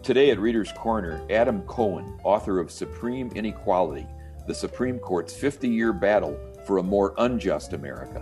Today at Reader's Corner, Adam Cohen, author of Supreme Inequality, the Supreme Court's 50-year battle for a more unjust America.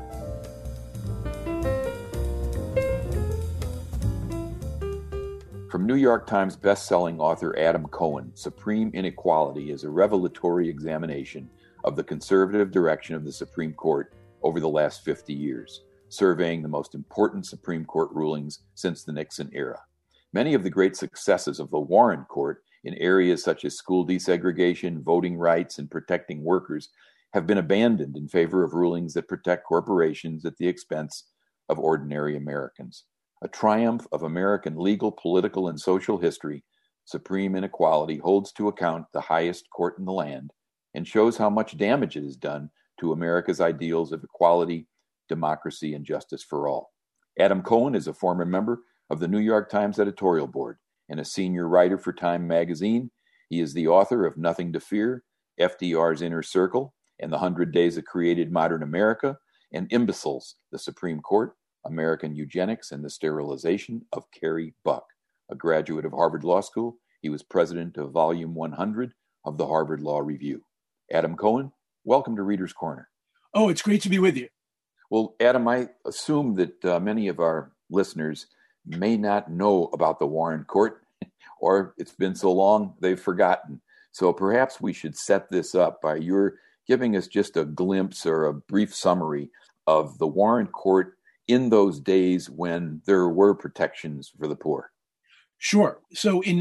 From New York Times best-selling author Adam Cohen, Supreme Inequality is a revelatory examination of the conservative direction of the Supreme Court over the last 50 years, surveying the most important Supreme Court rulings since the Nixon era. Many of the great successes of the Warren Court in areas such as school desegregation, voting rights, and protecting workers have been abandoned in favor of rulings that protect corporations at the expense of ordinary Americans. A triumph of American legal, political, and social history, Supreme Inequality holds to account the highest court in the land and shows how much damage it has done to America's ideals of equality, democracy, and justice for all. Adam Cohen is a former member of the New York Times editorial board and a senior writer for Time magazine. He is the author of Nothing to Fear, FDR's Inner Circle, and the 100 Days that Created Modern America, and Imbeciles, the Supreme Court, American Eugenics, and the Sterilization of Carrie Buck. A graduate of Harvard Law School, he was president of Volume 100 of the Harvard Law Review. Adam Cohen, welcome to Reader's Corner. Oh, it's great to be with you. Well, Adam, I assume that many of our listeners may not know about the Warren Court, or it's been so long they've forgotten. So perhaps we should set this up by your giving us just a glimpse or a brief summary of the Warren Court in those days when there were protections for the poor. Sure. So in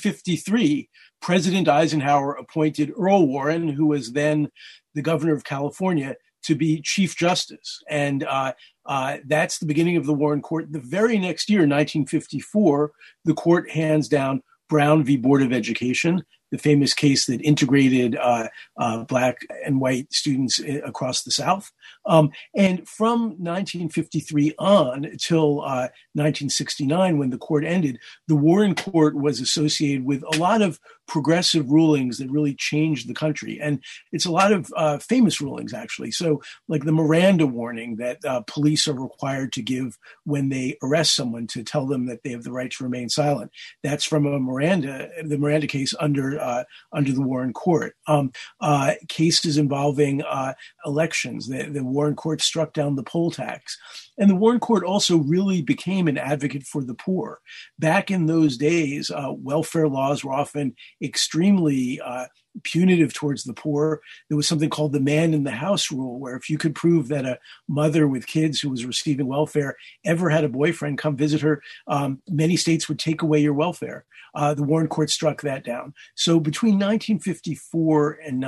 1953, President Eisenhower appointed Earl Warren, who was then the governor of California, to be Chief Justice. And that's the beginning of the Warren Court. The very next year, 1954, the court hands down Brown v. Board of Education, the famous case that integrated Black and white students across the South. And from 1953 on until 1969, when the court ended, the Warren Court was associated with a lot of progressive rulings that really changed the country. And it's a lot of famous rulings, actually. So like the Miranda warning that police are required to give when they arrest someone to tell them that they have the right to remain silent. That's from the Miranda case under the Warren Court. Cases involving elections. The Warren Court struck down the poll tax. And the Warren Court also really became an advocate for the poor. Back in those days, welfare laws were often extremely punitive towards the poor. There was something called the man in the house rule, where if you could prove that a mother with kids who was receiving welfare ever had a boyfriend come visit her, many states would take away your welfare. The Warren Court struck that down. So between 1954 and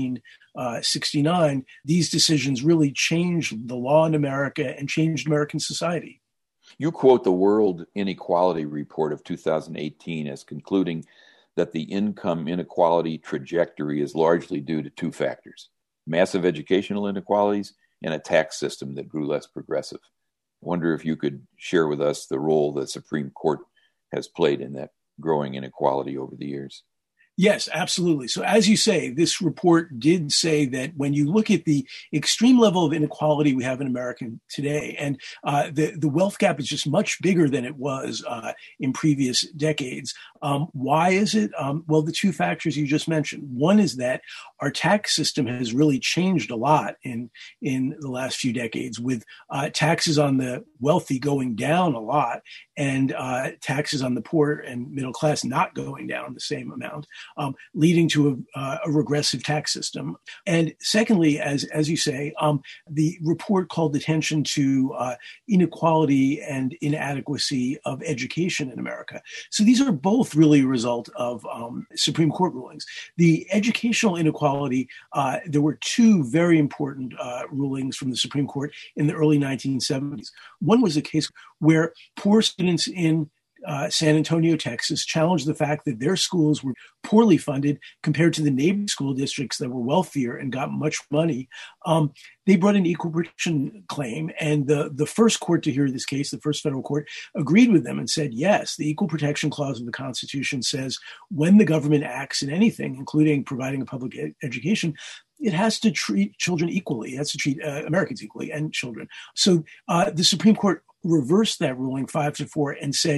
1969, these decisions really changed the law in America and changed American society. You quote the World Inequality Report of 2018 as concluding that the income inequality trajectory is largely due to two factors: massive educational inequalities and a tax system that grew less progressive. I wonder if you could share with us the role the Supreme Court has played in that growing inequality over the years. Yes, absolutely. So as you say, this report did say that when you look at the extreme level of inequality we have in America today, and the wealth gap is just much bigger than it was in previous decades. Why is it? Well, the two factors you just mentioned. One is that our tax system has really changed a lot in the last few decades, with taxes on the wealthy going down a lot and taxes on the poor and middle class not going down the same amount. Leading to a regressive tax system. And secondly, as you say, the report called attention to inequality and inadequacy of education in America. So these are both really a result of Supreme Court rulings. The educational inequality, there were two very important rulings from the Supreme Court in the early 1970s. One was a case where poor students in San Antonio, Texas, challenged the fact that their schools were poorly funded compared to the neighboring school districts that were wealthier and got much money. They brought an equal protection claim, and the first court to hear this case, the first federal court, agreed with them and said, yes, the Equal Protection Clause of the Constitution says when the government acts in anything, including providing a public education, it has to treat children equally. It has to treat Americans equally and children. So the Supreme Court reversed that ruling 5-4 and said,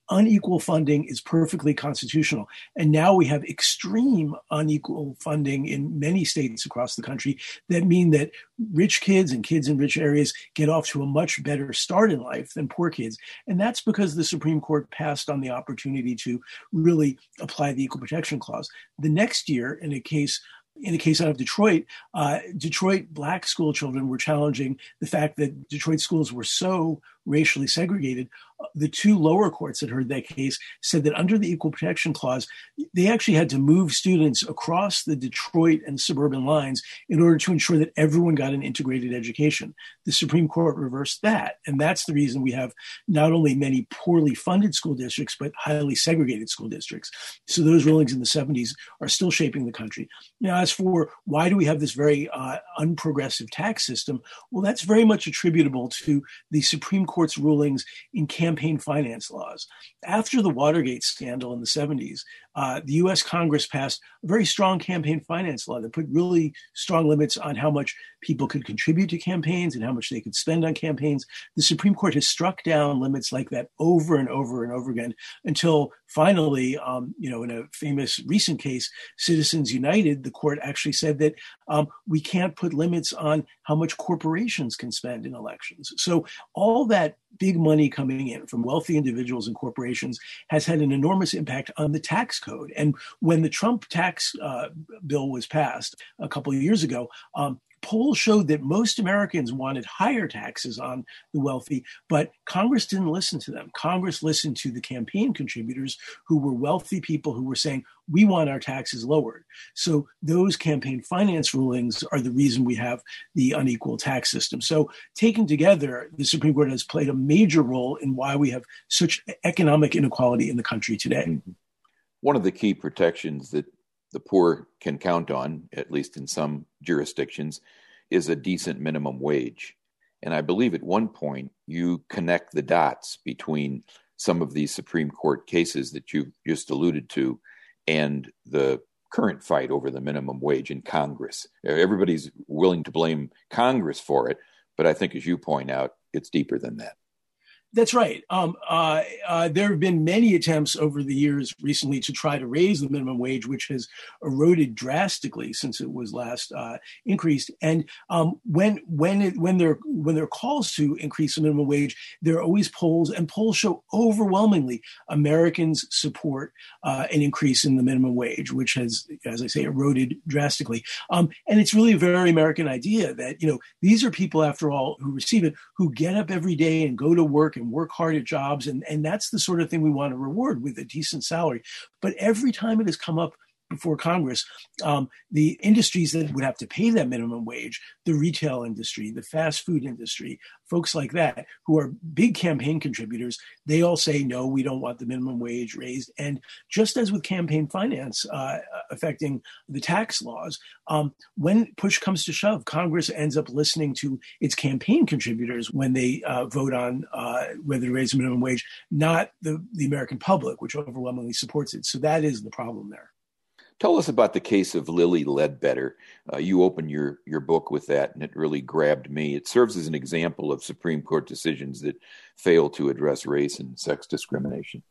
unequal funding is perfectly constitutional. And now we have extreme unequal funding in many states across the country that mean that rich kids and kids in rich areas get off to a much better start in life than poor kids. And that's because the Supreme Court passed on the opportunity to really apply the Equal Protection Clause. The next year, in a case out of Detroit, Detroit Black school children were challenging the fact that Detroit schools were so racially segregated. The two lower courts that heard that case said that under the Equal Protection Clause, they actually had to move students across the Detroit and suburban lines in order to ensure that everyone got an integrated education. The Supreme Court reversed that. And that's the reason we have not only many poorly funded school districts, but highly segregated school districts. So those rulings in the 70s are still shaping the country. Now, as for why do we have this very unprogressive tax system? Well, that's very much attributable to the Supreme Court's rulings in campaign finance laws. After the Watergate scandal in the 70s, the U.S. Congress passed a very strong campaign finance law that put really strong limits on how much people could contribute to campaigns and how much they could spend on campaigns. The Supreme Court has struck down limits like that over and over and over again until finally, in a famous recent case, Citizens United, the court actually said that we can't put limits on how much corporations can spend in elections. So all that big money coming in from wealthy individuals and corporations has had an enormous impact on the tax code. And when the Trump tax bill was passed a couple of years ago, polls showed that most Americans wanted higher taxes on the wealthy, but Congress didn't listen to them. Congress listened to the campaign contributors who were wealthy people who were saying, we want our taxes lowered. So those campaign finance rulings are the reason we have the unequal tax system. So taken together, the Supreme Court has played a major role in why we have such economic inequality in the country today. One of the key protections that the poor can count on, at least in some jurisdictions, is a decent minimum wage. And I believe at one point you connect the dots between some of these Supreme Court cases that you just alluded to and the current fight over the minimum wage in Congress. Everybody's willing to blame Congress for it, but I think, as you point out, it's deeper than that. That's right. There have been many attempts over the years recently to try to raise the minimum wage, which has eroded drastically since it was last increased. And when there are calls to increase the minimum wage, there are always polls, and polls show overwhelmingly Americans support an increase in the minimum wage, which has, as I say, eroded drastically. And it's really a very American idea that, these are people, after all, who receive it, who get up every day and go to work and work hard at jobs. And that's the sort of thing we want to reward with a decent salary. But every time it has come up before Congress, the industries that would have to pay that minimum wage, the retail industry, the fast food industry, folks like that, who are big campaign contributors, they all say, no, we don't want the minimum wage raised. And just as with campaign finance affecting the tax laws, when push comes to shove, Congress ends up listening to its campaign contributors when they vote on whether to raise the minimum wage, not the American public, which overwhelmingly supports it. So that is the problem there. Tell us about the case of Lilly Ledbetter. You opened your book with that, and it really grabbed me. It serves as an example of Supreme Court decisions that fail to address race and sex discrimination.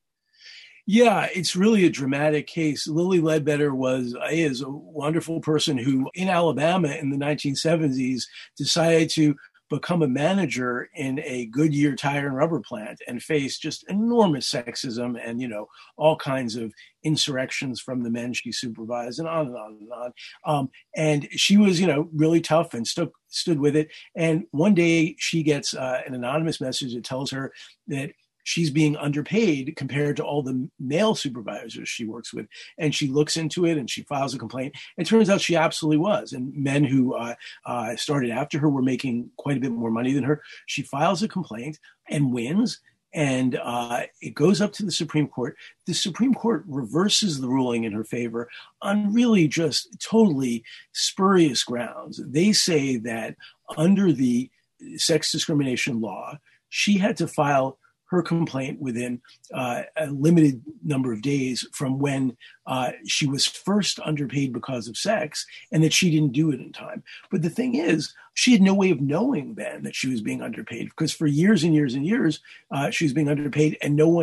Yeah, it's really a dramatic case. Lilly Ledbetter is a wonderful person who, in Alabama in the 1970s, decided to become a manager in a Goodyear tire and rubber plant and face just enormous sexism and, all kinds of insurrections from the men she supervised and on and on and on. And she was, really tough and stood with it. And one day she gets an anonymous message that tells her that she's being underpaid compared to all the male supervisors she works with. And she looks into it and she files a complaint. It turns out she absolutely was. And men who started after her were making quite a bit more money than her. She files a complaint and wins. And it goes up to the Supreme Court. The Supreme Court reverses the ruling in her favor on really just totally spurious grounds. They say that under the sex discrimination law, she had to file her complaint within a limited number of days from when she was first underpaid because of sex, and that she didn't do it in time. But the thing is, she had no way of knowing then that she was being underpaid, because for years and years and years, she was being underpaid, and no one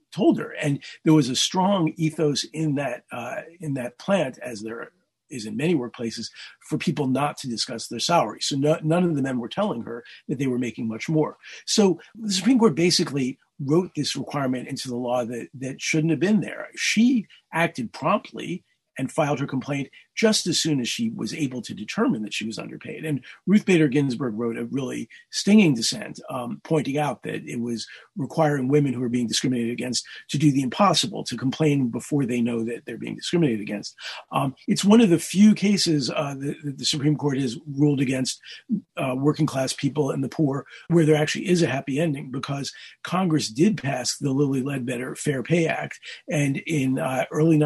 told her. And there was a strong ethos in that plant, as there is in many workplaces, for people not to discuss their salary. So none of the men were telling her that they were making much more. So the Supreme Court basically wrote this requirement into the law that shouldn't have been there. She acted promptly and filed her complaint just as soon as she was able to determine that she was underpaid. And Ruth Bader Ginsburg wrote a really stinging dissent, pointing out that it was requiring women who are being discriminated against to do the impossible, to complain before they know that they're being discriminated against. It's one of the few cases that the Supreme Court has ruled against working class people and the poor where there actually is a happy ending, because Congress did pass the Lilly Ledbetter Fair Pay Act. And in early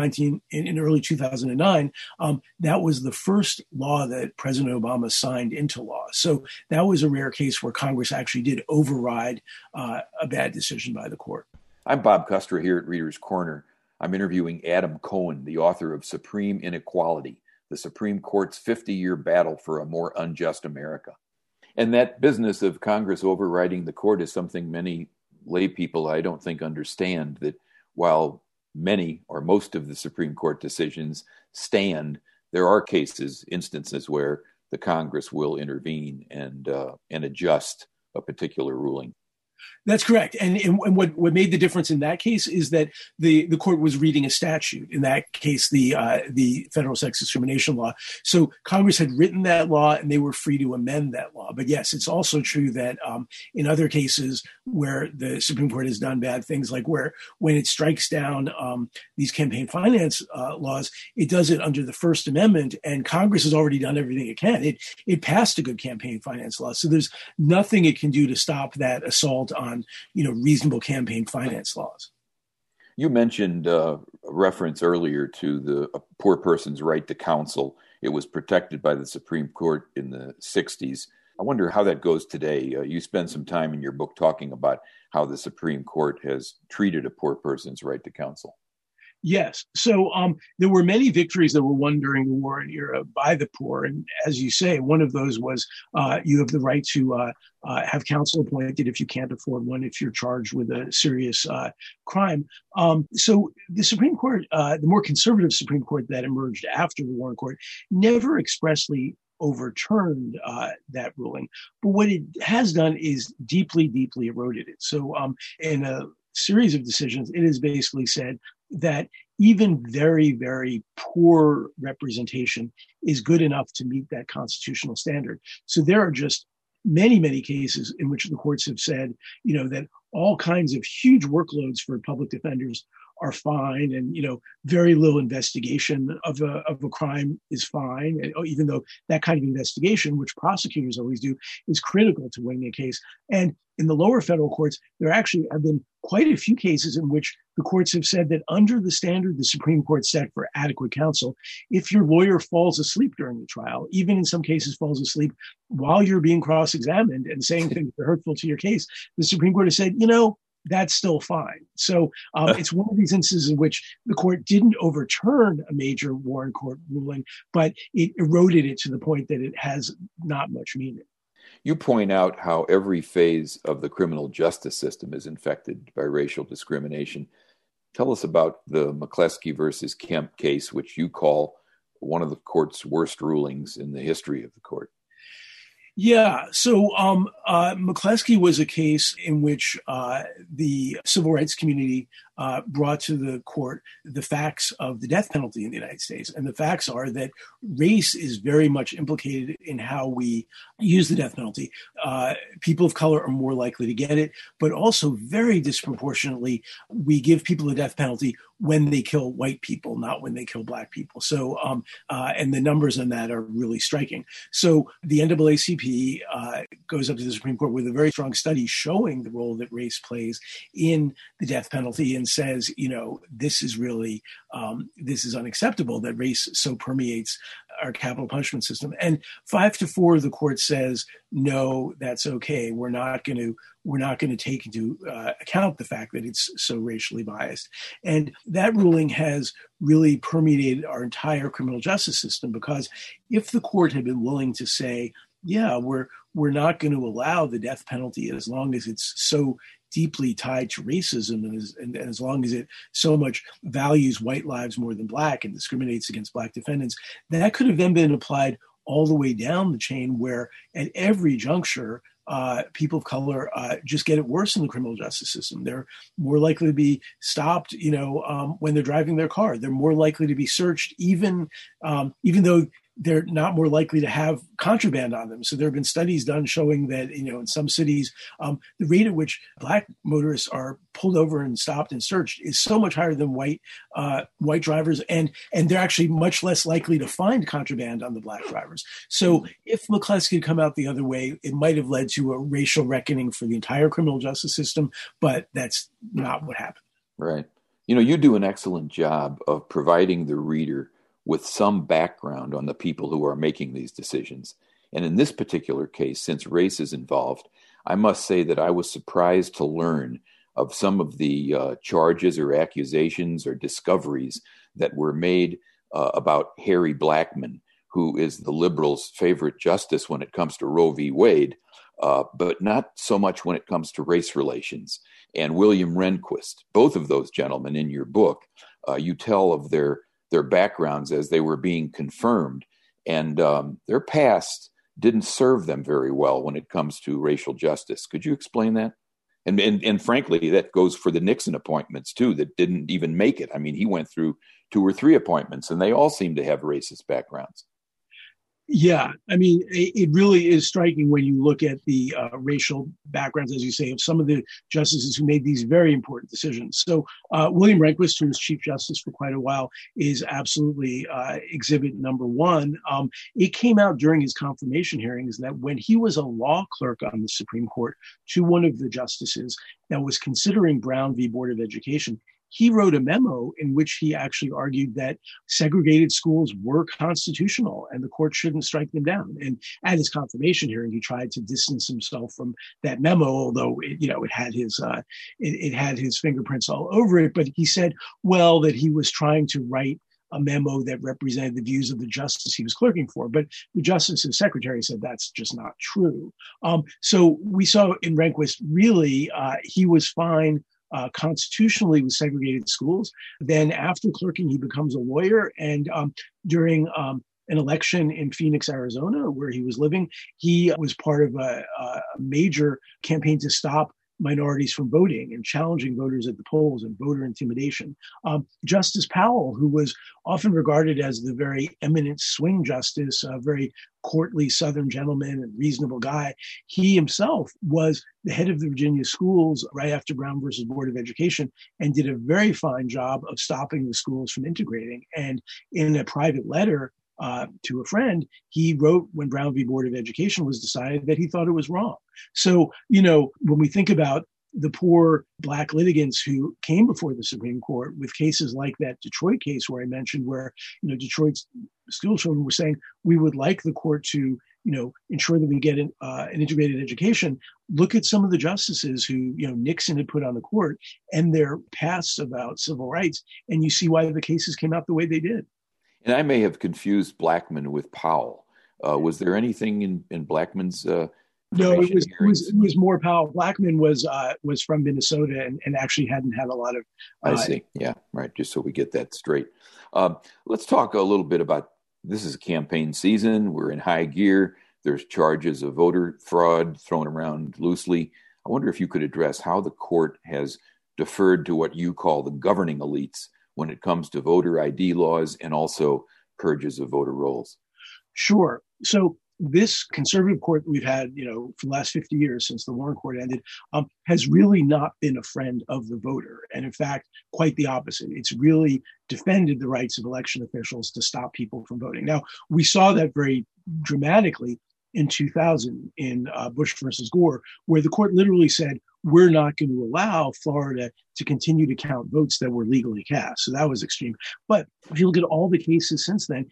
2009, that was the first law that President Obama signed into law. So that was a rare case where Congress actually did override a bad decision by the court. I'm Bob Custer here at Reader's Corner. I'm interviewing Adam Cohen, the author of Supreme Inequality, the Supreme Court's 50-year battle for a more unjust America. And that business of Congress overriding the court is something many lay people, I don't think, understand, that while many or most of the Supreme Court decisions stand, there are instances where the Congress will intervene and adjust a particular ruling. That's correct. And what made the difference in that case is that the court was reading a statute, in that case, the federal sex discrimination law. So Congress had written that law and they were free to amend that law. But yes, it's also true that in other cases where the Supreme Court has done bad things, like when it strikes down these campaign finance laws, it does it under the First Amendment, and Congress has already done everything it can. It passed a good campaign finance law. So there's nothing it can do to stop that assault on reasonable campaign finance laws. You mentioned a reference earlier to the poor person's right to counsel. It was protected by the Supreme Court in the 60s. I wonder how that goes today. You spend some time in your book talking about how the Supreme Court has treated a poor person's right to counsel. Yes. So there were many victories that were won during the war era by the poor. And as you say, one of those was you have the right to have counsel appointed if you can't afford one, if you're charged with a serious crime. So the Supreme Court, the more conservative Supreme Court that emerged after the Warren Court, never expressly overturned that ruling. But what it has done is deeply, deeply eroded it. So in a series of decisions, it has basically said that even very, very poor representation is good enough to meet that constitutional standard. So there are just many, many cases in which the courts have said, that all kinds of huge workloads for public defenders are fine, and very little investigation of a crime is fine, and even though that kind of investigation, which prosecutors always do, is critical to winning a case. And in the lower federal courts, there actually have been quite a few cases in which the courts have said that under the standard the Supreme Court set for adequate counsel, if your lawyer falls asleep during the trial, even in some cases falls asleep while you're being cross-examined and saying things that are hurtful to your case, the Supreme Court has said, that's still fine. So it's one of these instances in which the court didn't overturn a major Warren Court ruling, but it eroded it to the point that it has not much meaning. You point out how every phase of the criminal justice system is infected by racial discrimination. Tell us about the McCleskey versus Kemp case, which you call one of the court's worst rulings in the history of the court. Yeah. So McCleskey was a case in which the civil rights community brought to the court the facts of the death penalty in the United States. And the facts are that race is very much implicated in how we use the death penalty. People of color are more likely to get it, but also very disproportionately, we give people the death penalty when they kill white people, not when they kill black people. So, and the numbers on that are really striking. So the NAACP goes up to the Supreme Court with a very strong study showing the role that race plays in the death penalty and says, this is really, this is unacceptable that race so permeates our capital punishment system. And 5-4, the court says, no, that's okay. We're not going to take into account the fact that it's so racially biased. And that ruling has really permeated our entire criminal justice system, because if the court had been willing to say, yeah, we're not going to allow the death penalty as long as it's so deeply tied to racism, and as long as it so much values white lives more than black and discriminates against black defendants, that could have then been applied all the way down the chain, where at every juncture, people of color just get it worse in the criminal justice system. They're more likely to be stopped, when they're driving their car. They're more likely to be searched, even though they're not more likely to have contraband on them. So there have been studies done showing that, in some cities, the rate at which black motorists are pulled over and stopped and searched is so much higher than white drivers. And they're actually much less likely to find contraband on the black drivers. So if McCleskey had come out the other way, it might have led to a racial reckoning for the entire criminal justice system, but that's not what happened. Right. You do an excellent job of providing the reader with some background on the people who are making these decisions. And in this particular case, since race is involved, I must say that I was surprised to learn of some of the charges or accusations or discoveries that were made about Harry Blackmun, who is the liberals' favorite justice when it comes to Roe v. Wade, but not so much when it comes to race relations. And William Rehnquist, both of those gentlemen in your book, you tell of their backgrounds as they were being confirmed, and their past didn't serve them very well when it comes to racial justice. Could you explain that? And frankly, that goes for the Nixon appointments too, that didn't even make it. I mean, he went through 2 or 3 appointments, and they all seem to have racist backgrounds. Yeah, I mean, it really is striking when you look at the racial backgrounds, as you say, of some of the justices who made these very important decisions. So William Rehnquist, who was Chief Justice for quite a while, is absolutely exhibit number 1. It came out during his confirmation hearings that when he was a law clerk on the Supreme Court to one of the justices that was considering Brown v. Board of Education, he wrote a memo in which he actually argued that segregated schools were constitutional and the court shouldn't strike them down. And at his confirmation hearing, he tried to distance himself from that memo, although it had his fingerprints all over it. But he said, well, that he was trying to write a memo that represented the views of the justice he was clerking for. But the justice's secretary said that's just not true. So we saw in Rehnquist, really, he was fine constitutionally with segregated schools. Then after clerking, he becomes a lawyer. And during an election in Phoenix, Arizona, where he was living, he was part of a major campaign to stop minorities from voting and challenging voters at the polls and voter intimidation. Justice Powell, who was often regarded as the very eminent swing justice, a very courtly Southern gentleman and reasonable guy, he himself was the head of the Virginia schools right after Brown versus Board of Education and did a very fine job of stopping the schools from integrating. And in a private letter to a friend, he wrote when Brown v. Board of Education was decided that he thought it was wrong. So, when we think about the poor Black litigants who came before the Supreme Court with cases like that Detroit case where I mentioned where, Detroit's school children were saying, we would like the court to, ensure that we get an integrated education. Look at some of the justices who, Nixon had put on the court and their past about civil rights, and you see why the cases came out the way they did. And I may have confused Blackmun with Powell. Was there anything in Blackmun's? No, it was more Powell. Blackmun was from Minnesota and actually hadn't had a lot of. I see. Yeah, right. Just so we get that straight. Let's talk a little bit about. This is a campaign season. We're in high gear. There's charges of voter fraud thrown around loosely. I wonder if you could address how the court has deferred to what you call the governing elites when it comes to voter ID laws and also purges of voter rolls. Sure. So this conservative court that we've had, for the last 50 years since the Warren Court ended, has really not been a friend of the voter. And in fact, quite the opposite. It's really defended the rights of election officials to stop people from voting. Now, we saw that very dramatically in 2000 in Bush versus Gore, where the court literally said, we're not going to allow Florida to continue to count votes that were legally cast. So that was extreme. But if you look at all the cases since then,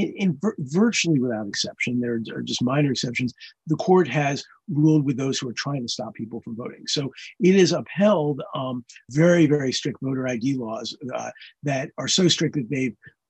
virtually without exception, there are just minor exceptions, the court has ruled with those who are trying to stop people from voting. So it has upheld very, very strict voter ID laws that are so strict that they've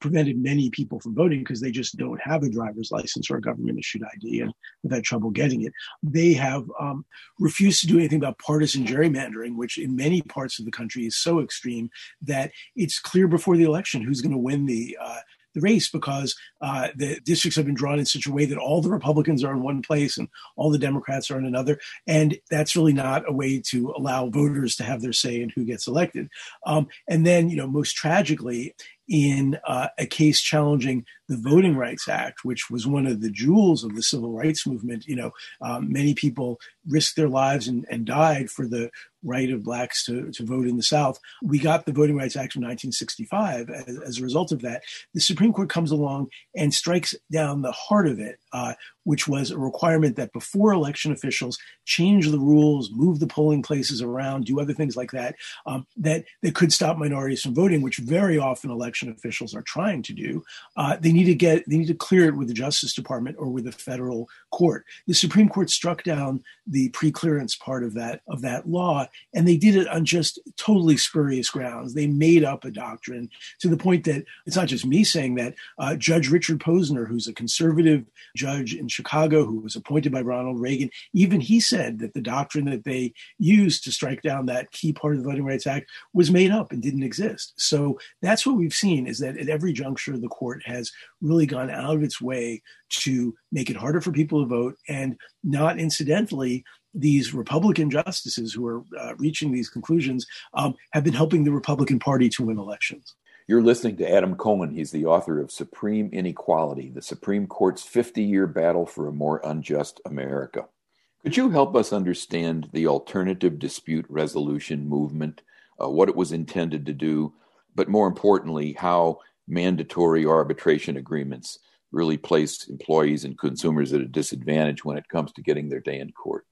prevented many people from voting because they just don't have a driver's license or a government issued ID and have had trouble getting it. They have refused to do anything about partisan gerrymandering, which in many parts of the country is so extreme that it's clear before the election who's going to win the race, because the districts have been drawn in such a way that all the Republicans are in one place and all the Democrats are in another. And that's really not a way to allow voters to have their say in who gets elected. And then, most tragically, in a case challenging the Voting Rights Act, which was one of the jewels of the civil rights movement, many people risked their lives and died for the right of blacks to vote in the South. We got the Voting Rights Act of 1965. As a result of that, the Supreme Court comes along and strikes down the heart of it, which was a requirement that before election officials change the rules, move the polling places around, do other things like that, that could stop minorities from voting, which very often election officials are trying to do. They need to clear it with the Justice Department or with the federal court. The Supreme Court struck down the pre-clearance part of that law, and they did it on just totally spurious grounds. They made up a doctrine to the point that it's not just me saying that. Judge Richard Posner, who's a conservative judge in Chicago who was appointed by Ronald Reagan, even he said that the doctrine that they used to strike down that key part of the Voting Rights Act was made up and didn't exist. So that's what we've seen, is that at every juncture, the court has really gone out of its way to make it harder for people to vote. And not incidentally, these Republican justices who are reaching these conclusions have been helping the Republican Party to win elections. You're listening to Adam Cohen. He's the author of Supreme Inequality, the Supreme Court's 50-year battle for a more unjust America. Could you help us understand the alternative dispute resolution movement, what it was intended to do, but more importantly, how mandatory arbitration agreements really place employees and consumers at a disadvantage when it comes to getting their day in court?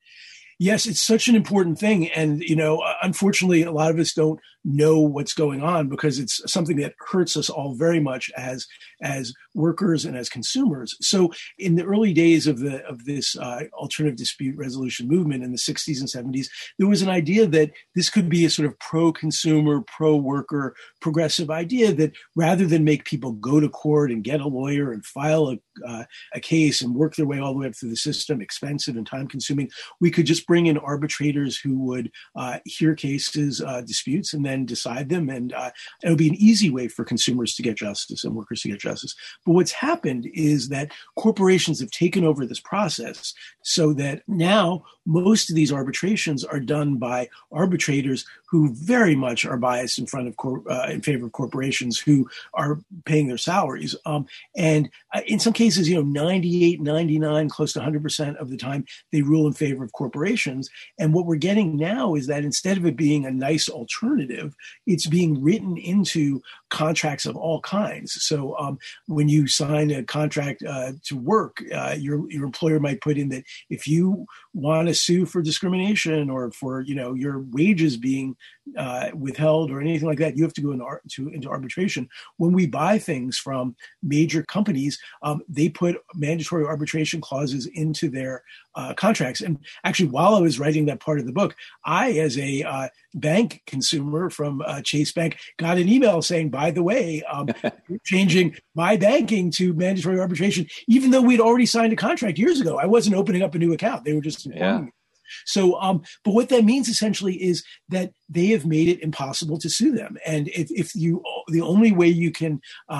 Yes, it's such an important thing. And, unfortunately, a lot of us don't know what's going on because it's something that hurts us all very much as workers and as consumers. So in the early days of this alternative dispute resolution movement in the 60s and 70s, there was an idea that this could be a sort of pro-consumer, pro-worker, progressive idea that rather than make people go to court and get a lawyer and file a case and work their way all the way up through the system, expensive and time-consuming, we could just bring in arbitrators who would hear cases, disputes, and then decide them. And it would be an easy way for consumers to get justice and workers to get justice. But what's happened is that corporations have taken over this process so that now most of these arbitrations are done by arbitrators who very much are biased in favor of corporations who are paying their salaries. And in some cases, 98, 99, close to 100% of the time, they rule in favor of corporations. And what we're getting now is that instead of it being a nice alternative, it's being written into contracts of all kinds. So when you sign a contract to work, your employer might put in that if you want to sue for discrimination or for your wages being withheld or anything like that, you have to go into arbitration. When we buy things from major companies, they put mandatory arbitration clauses into their contracts. And actually, while I was writing that part of the book, I, as a bank consumer from Chase Bank, got an email saying, by the way, changing my banking to mandatory arbitration, even though we'd already signed a contract years ago. I wasn't opening up a new account. They were just informing me. So, but what that means essentially is that they have made it impossible to sue them. And if the only way you can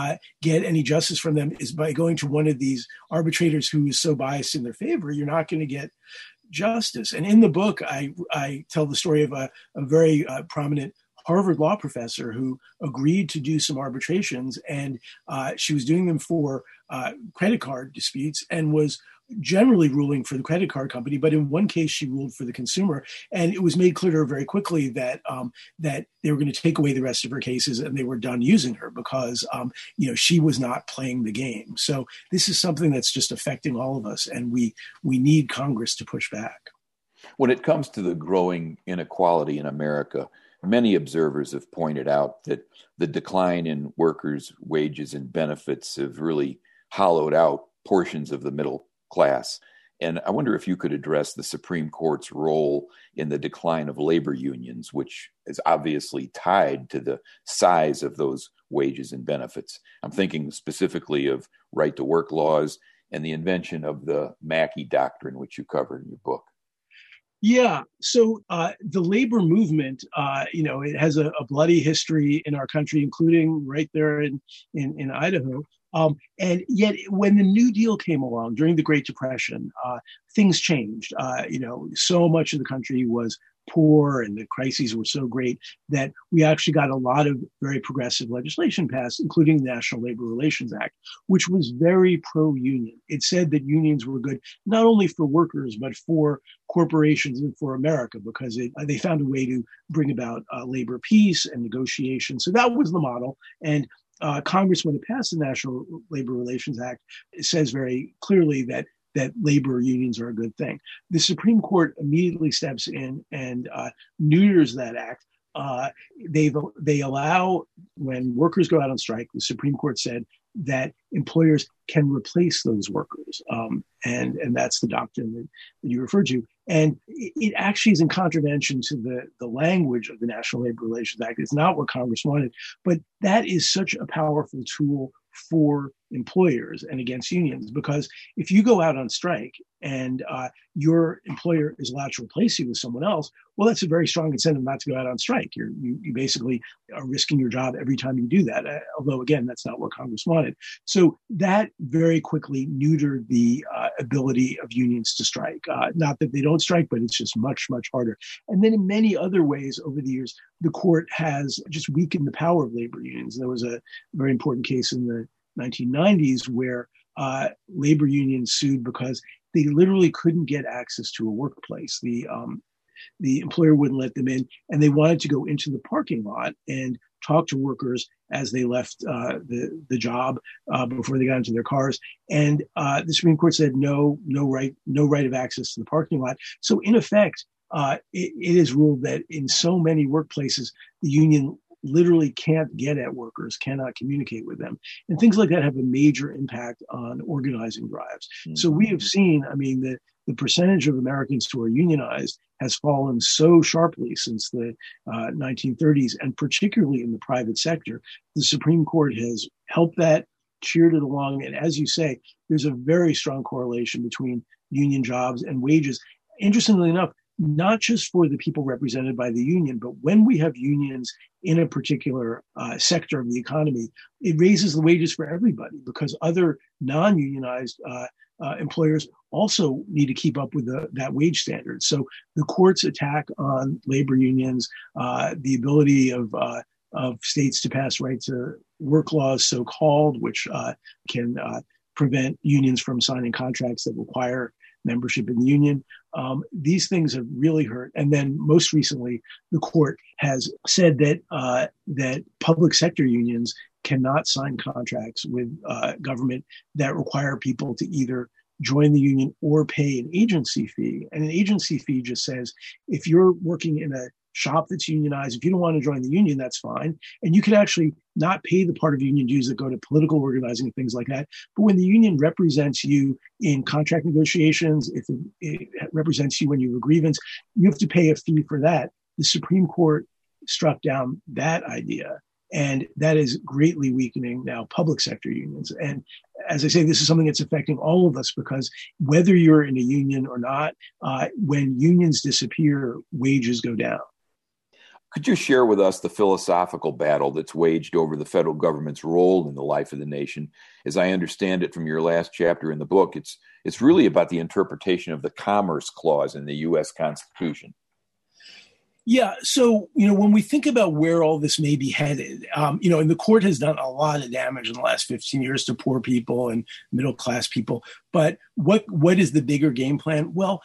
get any justice from them is by going to one of these arbitrators who is so biased in their favor, you're not going to get justice. And in the book, I tell the story of a very prominent Harvard law professor who agreed to do some arbitrations, and she was doing them for credit card disputes and was generally ruling for the credit card company, but in one case she ruled for the consumer, and it was made clear to her very quickly that that they were going to take away the rest of her cases and they were done using her because she was not playing the game. So this is something that's just affecting all of us, and we need Congress to push back. When it comes to the growing inequality in America, many observers have pointed out that the decline in workers' wages and benefits have really hollowed out portions of the middle class. And I wonder if you could address the Supreme Court's role in the decline of labor unions, which is obviously tied to the size of those wages and benefits. I'm thinking specifically of right to work laws and the invention of the Mackey Doctrine, which you cover in your book. Yeah. So the labor movement, it has a bloody history in our country, including right there in Idaho. And yet, when the New Deal came along during the Great Depression, things changed. So much of the country was poor and the crises were so great that we actually got a lot of very progressive legislation passed, including the National Labor Relations Act, which was very pro-union. It said that unions were good, not only for workers, but for corporations and for America, because they found a way to bring about labor peace and negotiation. So that was the model. And Congress, when it passed the National Labor Relations Act, it says very clearly that labor unions are a good thing. The Supreme Court immediately steps in and neuters that act. They allow, when workers go out on strike, the Supreme Court said that employers can replace those workers. And that's the doctrine that you referred to. And it actually is in contravention to the language of the National Labor Relations Act. It's not what Congress wanted, but that is such a powerful tool for employers and against unions, because if you go out on strike and your employer is allowed to replace you with someone else, well, that's a very strong incentive not to go out on strike. You basically are risking your job every time you do that, although, again, that's not what Congress wanted. So that very quickly neutered the ability of unions to strike. Not that they don't strike, but it's just much, much harder. And then in many other ways over the years, the court has just weakened the power of labor unions. There was a very important case in the 1990s where labor unions sued because they literally couldn't get access to a workplace. The employer wouldn't let them in, and they wanted to go into the parking lot and talk to workers as they left the job before they got into their cars. And the Supreme Court said no right of access to the parking lot. So in effect, it is ruled that in so many workplaces, the union literally can't get at workers, cannot communicate with them. And things like that have a major impact on organizing drives. Mm-hmm. So we have seen, the percentage of Americans who are unionized has fallen so sharply since the 1930s, and particularly in the private sector. The Supreme Court has helped that, cheered it along. And as you say, there's a very strong correlation between union jobs and wages. Interestingly enough, not just for the people represented by the union, but when we have unions in a particular sector of the economy, it raises the wages for everybody, because other non-unionized employers also need to keep up with that wage standard. So the court's attack on labor unions, the ability of states to pass right to work laws, so-called, which can prevent unions from signing contracts that require membership in the union. These things have really hurt. And then most recently, the court has said that public sector unions cannot sign contracts with government that require people to either join the union or pay an agency fee. And an agency fee just says, if you're working in a shop that's unionized, if you don't want to join the union, that's fine. And you can actually not pay the part of union dues that go to political organizing and things like that. But when the union represents you in contract negotiations, if it represents you when you have a grievance, you have to pay a fee for that. The Supreme Court struck down that idea. And that is greatly weakening now public sector unions. And as I say, this is something that's affecting all of us, because whether you're in a union or not, when unions disappear, wages go down. Could you share with us the philosophical battle that's waged over the federal government's role in the life of the nation? As I understand it from your last chapter in the book, it's really about the interpretation of the Commerce Clause in the U.S. Constitution. Yeah. So, when we think about where all this may be headed, and the court has done a lot of damage in the last 15 years to poor people and middle class people. But what is the bigger game plan? Well,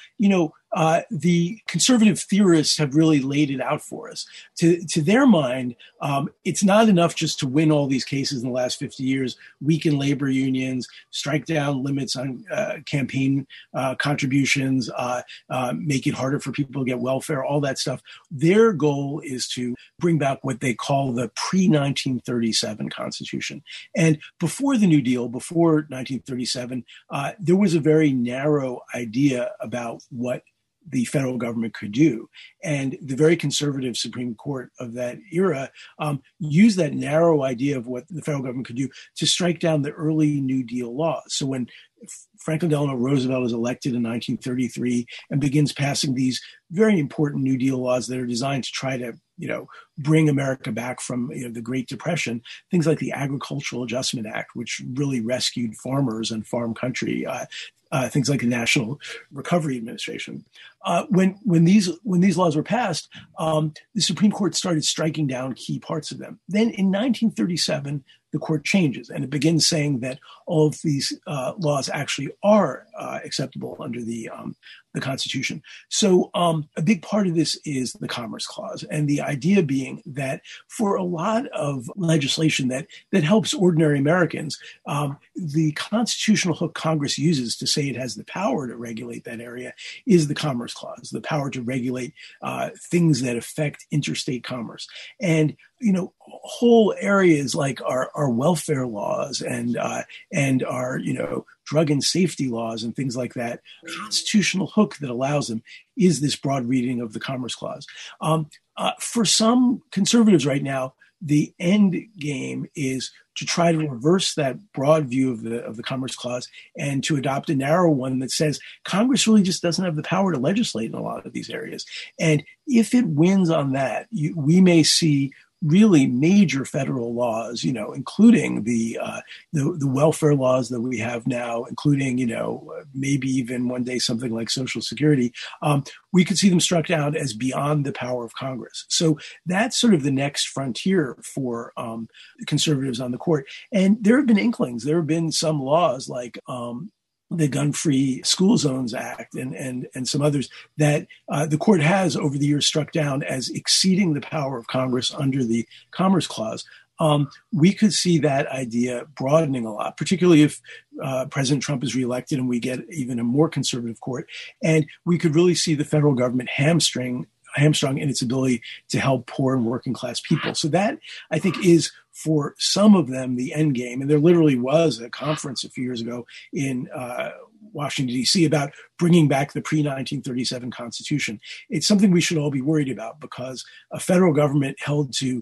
the conservative theorists have really laid it out for us. To their mind, it's not enough just to win all these cases in the last 50 years, weaken labor unions, strike down limits on campaign contributions, make it harder for people to get welfare, all that stuff. Their goal is to bring back what they call the pre-1937 Constitution. And before the New Deal, before 1937, there was a very narrow idea about what the federal government could do. And the very conservative Supreme Court of that era used that narrow idea of what the federal government could do to strike down the early New Deal laws. So when Franklin Delano Roosevelt is elected in 1933 and begins passing these very important New Deal laws that are designed to try to, bring America back from the Great Depression, things like the Agricultural Adjustment Act, which really rescued farmers and farm country, things like the National Recovery Administration. When these laws were passed, the Supreme Court started striking down key parts of them. Then in 1937, the court changes and it begins saying that all of these laws actually are acceptable under the Constitution. So a big part of this is the Commerce Clause, and the idea being that for a lot of legislation that helps ordinary Americans, the constitutional hook Congress uses to say it has the power to regulate that area is the Commerce Clause, the power to regulate things that affect interstate commerce. And whole areas like our welfare laws and our drug and safety laws and things like that, constitutional hook that allows them is this broad reading of the Commerce Clause. For some conservatives right now, the end game is to try to reverse that broad view of the Commerce Clause and to adopt a narrow one that says Congress really just doesn't have the power to legislate in a lot of these areas. And if it wins on that, we may see really major federal laws, including the welfare laws that we have now, including, maybe even one day something like Social Security, we could see them struck down as beyond the power of Congress. So that's sort of the next frontier for conservatives on the court. And there have been inklings. There have been some laws like the Gun-Free School Zones Act and some others that the court has over the years struck down as exceeding the power of Congress under the Commerce Clause. We could see that idea broadening a lot, particularly if President Trump is reelected and we get even a more conservative court. And we could really see the federal government hamstrung in its ability to help poor and working class people. So that, I think, is for some of them the end game. And there literally was a conference a few years ago in Washington, D.C. about bringing back the pre-1937 Constitution. It's something we should all be worried about because a federal government held to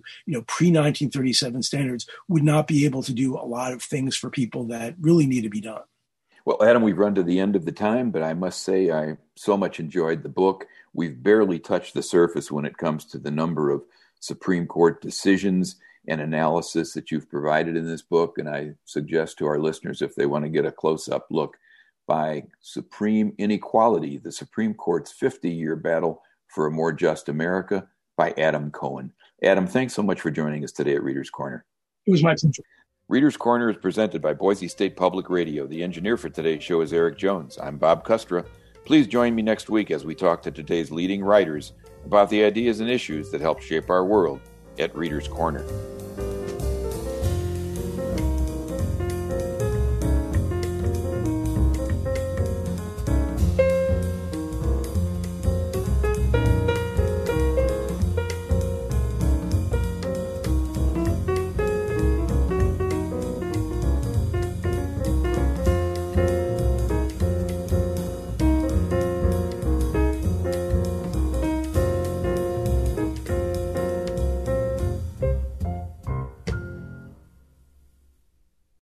pre-1937 standards would not be able to do a lot of things for people that really need to be done. Well, Adam, we've run to the end of the time, but I must say I so much enjoyed the book. We've barely touched the surface when it comes to the number of Supreme Court decisions and analysis that you've provided in this book. And I suggest to our listeners, if they want to get a close-up look, by Supreme Inequality, the Supreme Court's 50-year battle for a more just America by Adam Cohen. Adam, thanks so much for joining us today at Reader's Corner. It was my pleasure. Reader's Corner is presented by Boise State Public Radio. The engineer for today's show is Eric Jones. I'm Bob Custra. Please join me next week as we talk to today's leading writers about the ideas and issues that help shape our world at Reader's Corner.